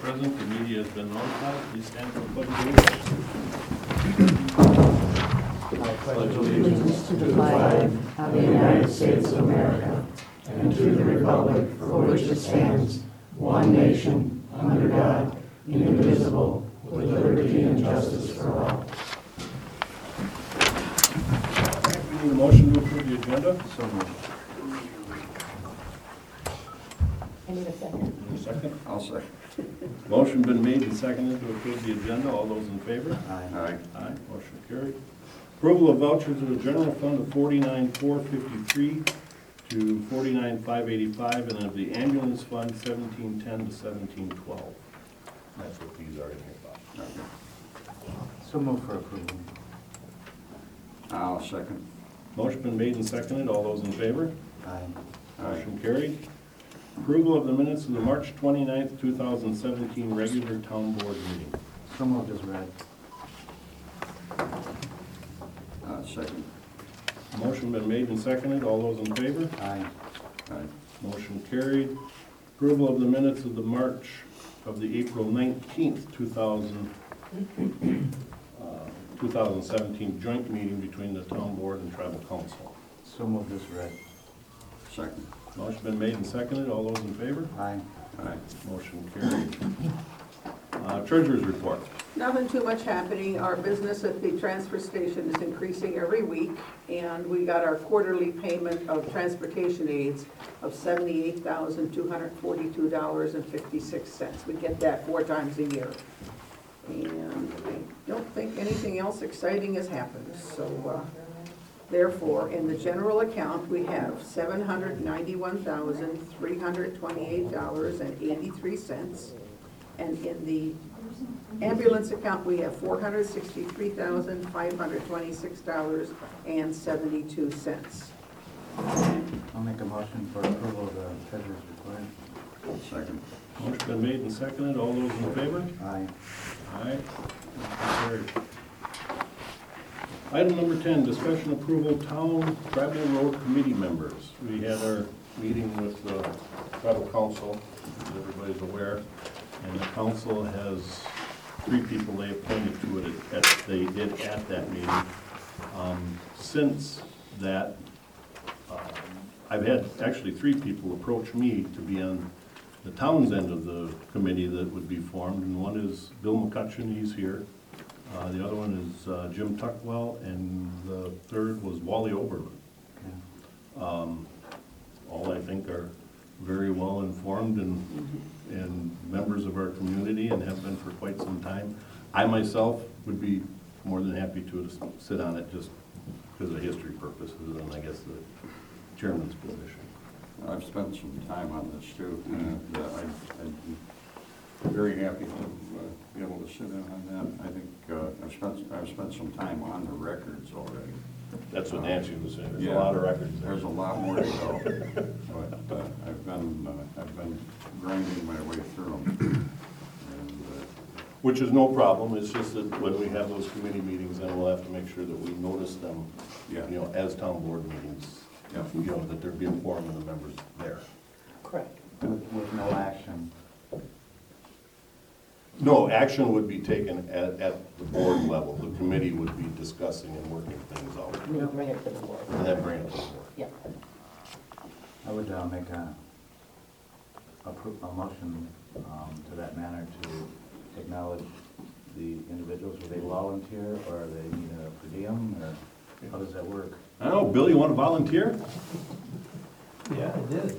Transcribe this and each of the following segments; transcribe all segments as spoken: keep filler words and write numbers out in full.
present, the media has been notified. Please stand for the pledge of allegiance. I pledge allegiance to the flag of the United States of America and to the republic for which it stands, one nation, under God, indivisible, with liberty and justice for all. We need a motion to approve the agenda. So moved. I need a second. Need a second? I'll second. Motion been made and seconded to approve the agenda. All those in favor? Aye. Aye. Motion carried. Approval of vouchers of the general fund of forty-nine four fifty-three to forty-nine five eighty-five, and of the ambulance fund seventeen ten to seventeen twelve. That's what these are in here, Bob. So move for approval. I'll second. Motion been made and seconded. All those in favor? Aye. Motion carried. Approval of the minutes of the March twenty-ninth, two thousand seventeen regular town board meeting. So moved as read. Uh, second. Motion been made and seconded. All those in favor? Aye. Aye. Motion carried. Approval of the minutes of the March, of the April nineteenth, two thousand, uh, two thousand seventeen joint meeting between the town board and tribal council. So moved as read. Second. Motion been made and seconded. All those in favor? Aye. Aye. Motion carried. Uh, Treasurer's report. Nothing too much happening. Our business at the transfer station is increasing every week, and we got our quarterly payment of transportation aids of seventy-eight thousand two hundred forty-two dollars and fifty-six cents. We get that four times a year. And I don't think anything else exciting has happened, so uh, therefore, in the general account, we have seven hundred ninety-one thousand three hundred twenty-eight dollars and eighty-three cents. And in the ambulance account, we have four hundred sixty-three thousand five hundred twenty-six dollars and seventy-two cents. I'll make a motion for approval of the treasurer's report. Second. Motion been made and seconded. All those in favor? Aye. Aye. Motion carried. Item number ten, discussion approval town tribal road committee members. We had our meeting with the tribal council, as everybody's aware, and the council has three people they appointed to it, as they did at that meeting. Um, Since that, um, I've had actually three people approach me to be on the town's end of the committee that would be formed, and one is Bill McCutcheon, he's here. Uh, the other one is uh, Jim Tuckwell, and the third was Wally Oberlin. Um, all I think are very well informed and, and members of our community and have been for quite some time. I myself would be more than happy to sit on it just because of history purposes and I guess the chairman's position. I've spent some time on this too, and uh, I- I'd be very happy to uh, be able to sit in on that. I think uh, I've spent, I've spent some time on the records already. That's what Nancy was saying, there's a Yeah. lot of records there. There's a lot more to go, but uh, I've been, uh, I've been grinding my way through them. And, uh, Which is no problem, it's just that when we have those committee meetings, then we'll have to make sure that we notice them, Yeah. you know, as town board meetings. Yeah. You know, that there be a quorum of the members there. Correct. With, with no action. No, action would be taken at, at the board level. The committee would be discussing and working things out. And you'll bring it to the board. And then bring it to the board. Yeah. I would uh, make a, appro- a motion um, to that manner to acknowledge the individuals. Do they volunteer or they need a per diem or how does that work? I don't know, Bill, you want to volunteer? Yeah, I did.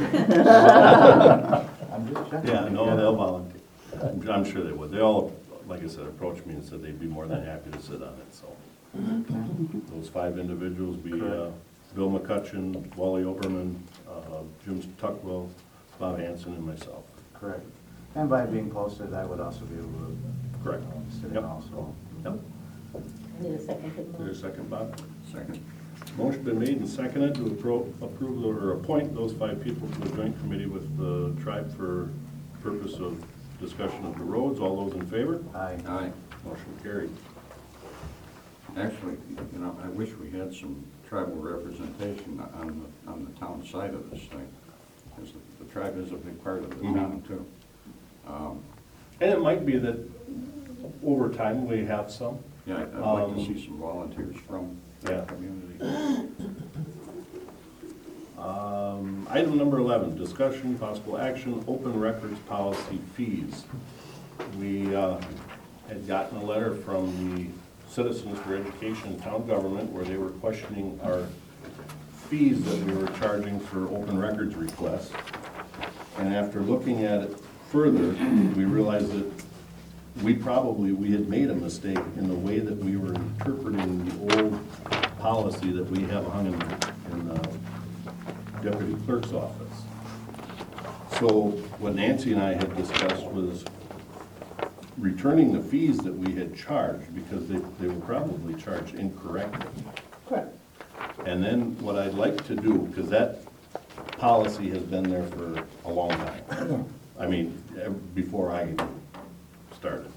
I'm just checking. Yeah, no, they'll volunteer. I'm I'm sure they would. They all, like I said, approached me and said they'd be more than happy to sit on it, so. Those five individuals be uh, Bill McCutcheon, Wally Oberman, uh, Jim Tuckwell, Bob Hanson, and myself. Correct. And by being posted, I would also be able to. Correct. um, Sit in Yep. also. Yep. I need a second. to Is there a second, Bob? Second. Motion been made and seconded to appro- approve or appoint those five people to the joint committee with the tribe for purpose of discussion of the roads. All those in favor? Aye. Aye. Motion carried. Actually, you know, I wish we had some tribal representation on the, on the town side of this thing, because the, the tribe is a big part of the Mhm. town too. Um, And it might be that over time we have some. Yeah, I'd I'd like to Um, see some volunteers from yeah. that community. Um, Item number eleven, discussion, possible action, open records policy fees. We uh, had gotten a letter from the Citizens for Education and Town Government where they were questioning our fees that we were charging for open records requests. And after looking at it further, we realized that we probably, we had made a mistake in the way that we were interpreting the old policy that we have hung in, in the deputy clerk's office. So what Nancy and I had discussed was returning the fees that we had charged because they, they were probably charged incorrectly. Correct. And then what I'd like to do, because that policy has been there for a long time. I mean, ev- before I even started.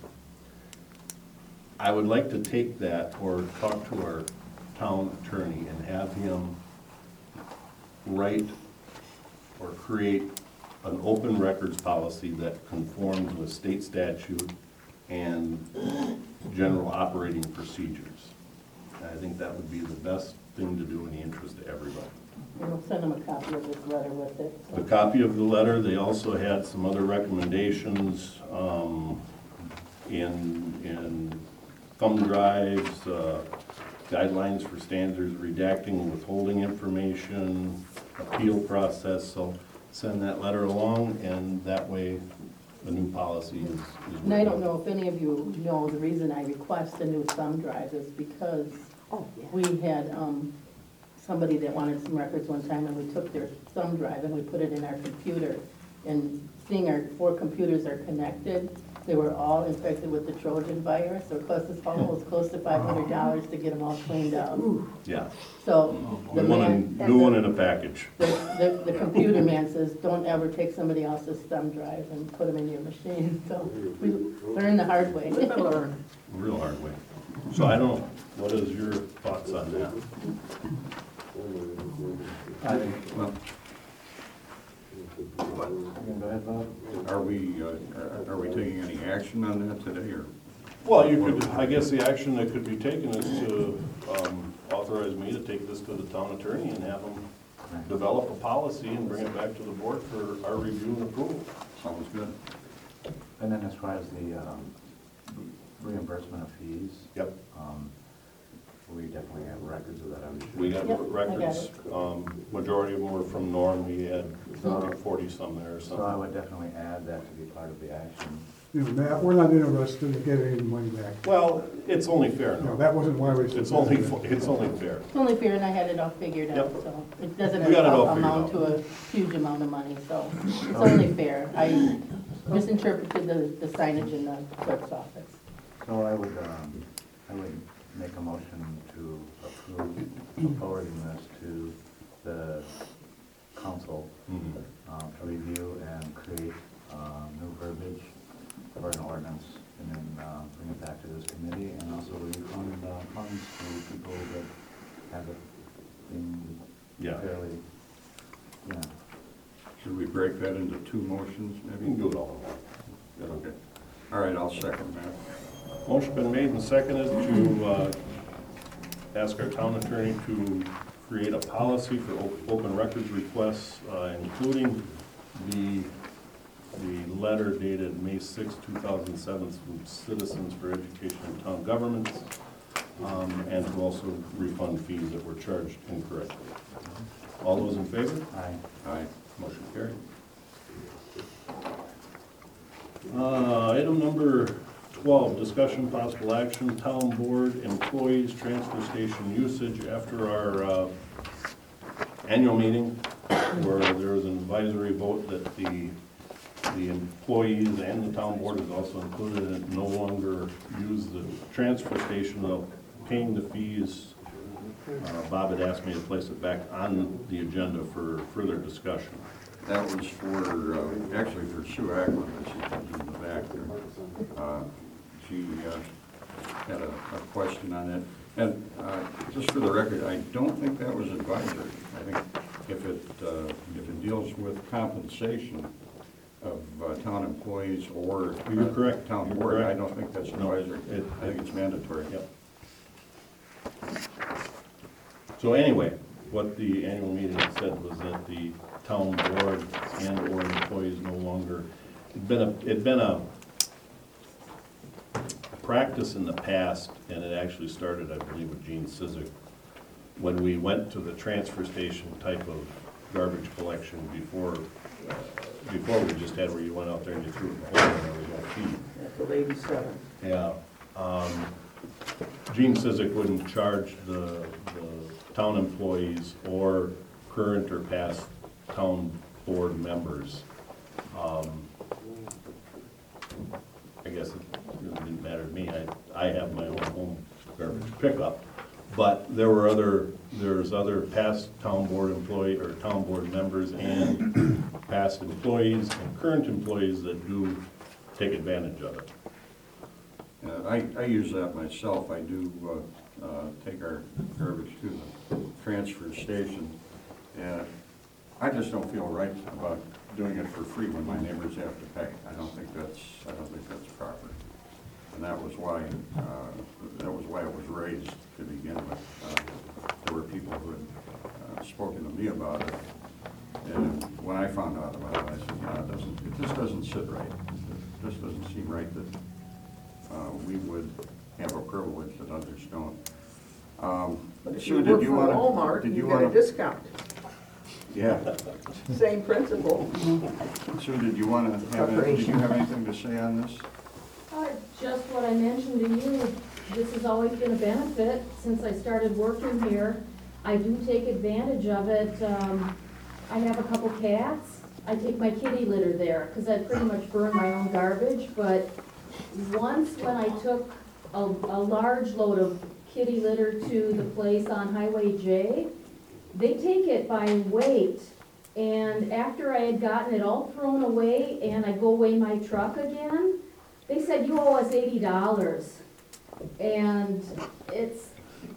I would like to take that or talk to our town attorney and have him write or create an open records policy that conforms with state statute and general operating procedures. I think that would be the best thing to do in the interest of everybody. And we'll send them a copy of this letter with it. A copy of the letter, they also had some other recommendations um, in, in thumb drives, uh, guidelines for standards, redacting and withholding information, appeal process, so send that letter along, and that way the new policy is. is And I don't know if any of you know, the reason I request a new thumb drive is because Oh, yeah. we had um, somebody that wanted some records one time, and we took their thumb drive and we put it in our computer. And seeing our four computers are connected, they were all infected with the Trojan virus, so it cost us almost close to five hundred dollars to get them all cleaned out. Yeah, So we the want a man, new one in a package. the, the, the computer man says, don't ever take somebody else's thumb drive and put them in your machine. So we learned the hard way. Live and learn. Real hard way. So I don't, what is your thoughts on that? I think, Well, you can go ahead, Bob. are we, uh, are we taking any action on that today, or? Well, you could, I guess the action that could be taken is to um, authorize me to take this to the town attorney and have them develop a policy and bring it back to the board for our review and approval. Sounds good. And then as far as the um, reimbursement of fees, Yep, um, we definitely have records of that, I'm sure. we got Yep, I got records. Um, Majority of them were from Norm. We had Mhm. forty some there or So I something. would definitely add that to be part of the action. You know, Matt, we're not interested in getting any money back. Well, it's only fair You know, now. that wasn't why we. It's only, fo- it's only fair. It's only fair, and I had it all figured out, Yep. so it doesn't We got it all figured amount out. to a huge amount of money, so it's only fair. I misinterpreted the, the signage in the clerk's office. So I would, um, I would make a motion to approve forwarding this to the council Mhm. uh, to review and create uh, new verbiage for an ordinance, and then uh, bring it back to this committee, and also refund uh, funds to people that have it in Yeah. fairly, you know. Should we break that into two motions, You maybe? can do it all in one. Okay. All right, I'll second that. Motion been made and seconded to uh, ask our town attorney to create a policy for o- open records requests, uh, including the, the letter dated May sixth, two thousand seven from Citizens for Education and Town Governments, um, and to also refund fees that were charged incorrectly. All those in favor? I, Aye. Motion carried. Uh, Item number twelve, discussion possible action, town board employees transfer station usage. After our uh, annual meeting, where there was an advisory vote that the, the employees and the town board is also included, and no longer use the transfer station of paying the fees. Uh, Bob had asked me to place it back on the agenda for further discussion. That was for, uh, actually for Sue Ackland, that she comes in the back there. Uh, She uh, had a, a question on it. And uh, just for the record, I don't think that was advisory. I think if it, uh, if it deals with compensation, of uh, town employees or. You're correct. Town You're board, I correct. don't think that's No, advisory, it- I think it's mandatory. Yep. So anyway, what the annual meeting said was that the town board and or employees no longer, it'd been a, it'd been a practice in the past, and it actually started, I believe, with Gene Sizik, when we went to the transfer station type of garbage collection before, uh, before we just had where you went out there and you threw it in the hole and there was no fee. That's eighty-seven. Yeah, um, Gene Sizik wouldn't charge the, the town employees or current or past town board members. Um, I guess it really didn't matter to me, I, I have my own home garbage pickup. But there were other, there's other past town board employee, or town board members and past employees and current employees that do take advantage of it. Uh, I, I use that myself, I do, uh, uh, take our garbage to the transfer station, and I just don't feel right about doing it for free when my neighbors have to pay. I don't think that's, I don't think that's proper. And that was why, uh, that was why it was raised to begin with. Uh, There were people who had uh, spoken to me about it, and when I found out about it, I said, no, it doesn't, it just doesn't sit right. It just doesn't seem right that uh, we would have a privilege that others don't. Um, But if Sue, you did work you for wanna- Walmart, did you you get a wanna- discount. Yeah. Same principle. Sue, did you want to have, any- did you have anything to say on this? Uh, Just what I mentioned to you, this has always been a benefit since I started working here. I do take advantage of it. Um, I have a couple cats. I take my kitty litter there because I pretty much burn my own garbage. But once when I took a, a large load of kitty litter to the place on Highway J, they take it by weight. And after I had gotten it all thrown away and I go weigh my truck again, they said, you owe us eighty dollars. And it's,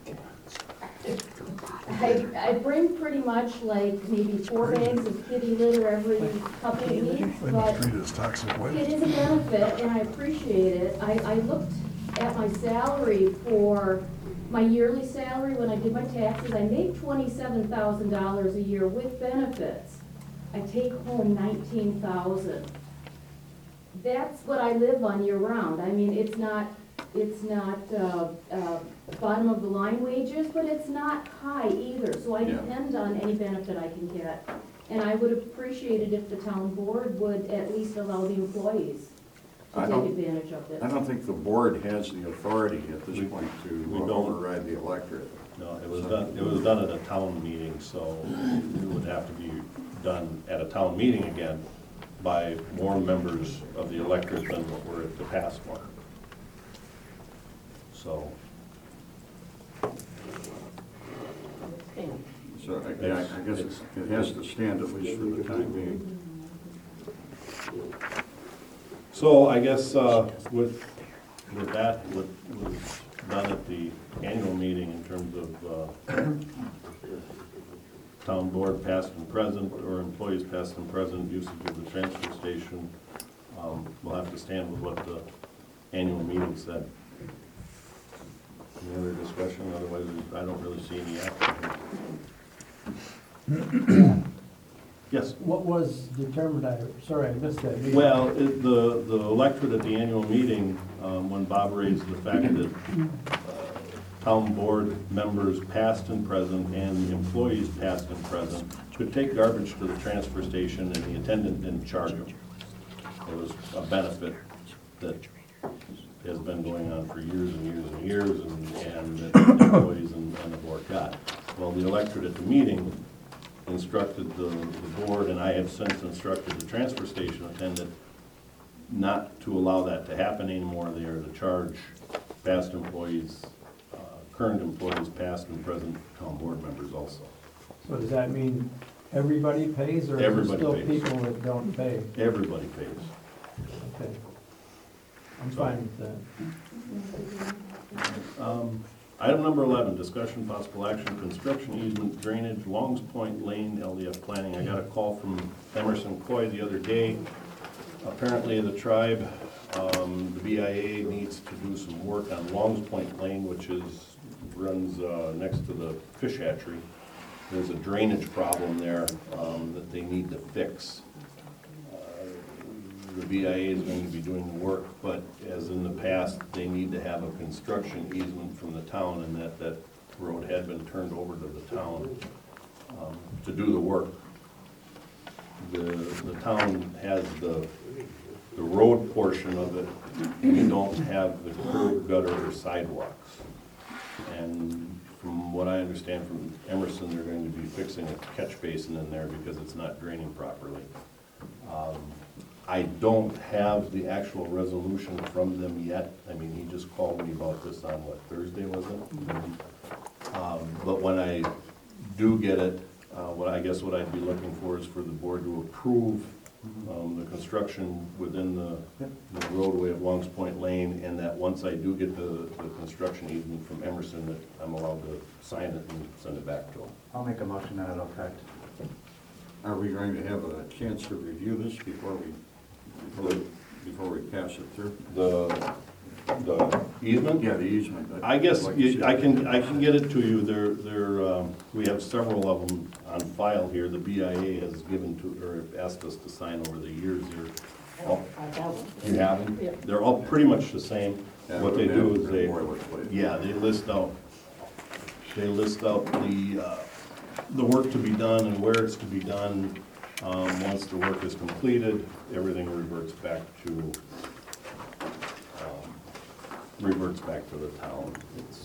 I, I bring pretty much like maybe four bags of kitty litter every couple of weeks, but it is a benefit and I appreciate it. I, I looked at my salary for, my yearly salary when I did my taxes, I make twenty-seven thousand dollars a year with benefits. I take home nineteen thousand. That's what I live on year round. I mean, it's not, it's not, uh, uh, bottom of the line wages, but it's not high either, so I Yeah. depend on any benefit I can get. And I would appreciate it if the town board would at least allow the employees to I take don't- advantage of this. I don't think the board has the authority at this We- point to we don't. override the electorate. No, it was done, it was done at a town meeting, so it would have to be done at a town meeting again by more members of the electorate than what were at the past one. So, So, I- yeah, I guess it's- it has to stand at least for the time being. so I guess, uh, with, with that, what was done at the annual meeting in terms of, uh, town board past and present, or employees past and present, usage of the transfer station, um, we'll have to stand with what the annual meeting said. Any other discussion? Otherwise, I don't really see any action. Yes? What was determined, I, sorry, I missed that meeting. Well, it- the, the electorate at the annual meeting, um, when Bob raised the fact that uh, town board members past and present and employees past and present could take garbage to the transfer station and the attendant didn't charge them. It was a benefit that has been going on for years and years and years, and, and that the employees and, and the board got. Well, the electorate at the meeting instructed the, the board, and I have since instructed the transfer station attendant not to allow that to happen anymore. They are to charge past employees, uh, current employees, past and present town board members also. So does that mean everybody pays, or is there Everybody still pays. people that don't pay? Everybody pays. Okay. I'm fine with that. Um, Item number eleven, discussion possible action, construction easement drainage, Longs Point Lane, L D F planning. I got a call from Emerson Coy the other day. apparently the tribe, um, the B I A needs to do some work on Longs Point Lane, which is, runs, uh, next to the fish hatchery. There's a drainage problem there, um, that they need to fix. Uh, The B I A is going to be doing the work, but as in the past, they need to have a construction easement from the town, and that, that road had been turned over to the town, um, to do the work. The, the town has the, the road portion of it, we don't have the curb gutter or sidewalks. And from what I understand from Emerson, they're going to be fixing a catch basin in there because it's not draining properly. Um, I don't have the actual resolution from them yet. I mean, he just called me about this on, what, Thursday, was it? Um, But when I do get it, uh, what I guess what I'd be looking for is for the board to approve um, the construction within the the roadway of Longs Point Lane, and that once I do get the, the construction easement from Emerson, that I'm allowed to sign it and send it back to them. I'll make a motion that it'll affect. Are we going to have a chance to review this before we, before we, before we pass it through? The, the easement? Yeah, the easement. I guess Like you you- said. I can, I can get it to you. There, there, um, we have several of them on file here. The B I A has given to, or asked us to sign over the years here. All- I have one. You have them? Yeah. They're all pretty much the same. Yeah, What they do is they, boilerplate. yeah, they list out, they list out the, uh, the work to be done and where it's to be done. Um, Once the work is completed, everything reverts back to, um, reverts back to the town. It's,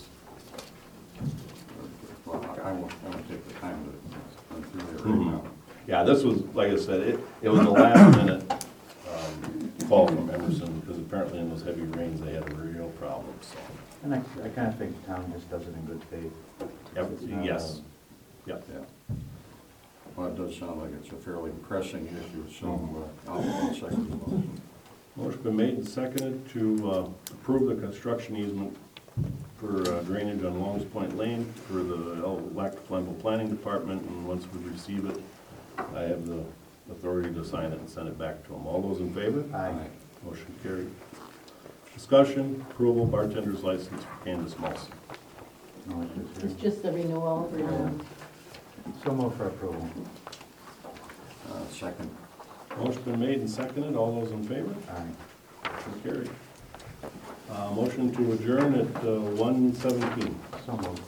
Well, I won't, I won't take the time to run through there right Mhm. now. Yeah, this was, like I said, it, it was a last minute, um, call from Emerson, because apparently in those heavy rains, they had a real problem, so. And I, I kind of think the town just does it in good faith. Yep, It's not, yes, uh, yep. Yeah. Well, it does sound like it's a fairly pressing issue, so uh, I'll I'll second the motion. Motion been made and seconded to uh, approve the construction easement for uh, drainage on Longs Point Lane for the Electric Flammable Planning Department, and once we receive it, I have the authority to sign it and send it back to them. All those in favor? Aye. Motion carried. Discussion, approval, bartender's license for Candace Molson. No issues It's here. just a renewal, renewal. So move for approval. Uh, Second. Motion been made and seconded. All those in favor? Aye. Motion carried. Uh, Motion to adjourn at uh, one seventeen. So moved.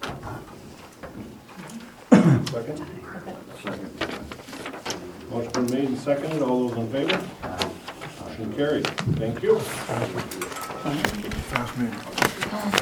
Second. Second. Motion been made and seconded. All those in favor? Aye. Motion carried. Thank you.